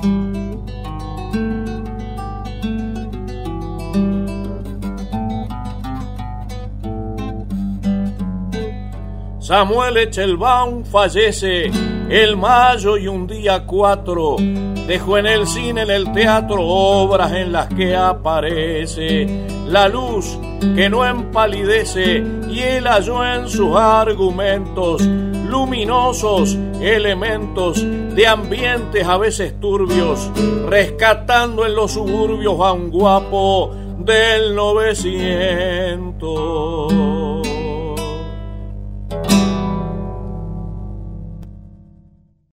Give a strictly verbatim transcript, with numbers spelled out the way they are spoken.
Samuel Echelbaum fallece el mayo y un día cuatro. Dejó en el cine, en el teatro, obras en las que aparece la luz que no empalidece, y él halló en sus argumentos luminosos elementos de ambientes a veces turbios, rescatando en los suburbios a un guapo del novecientos.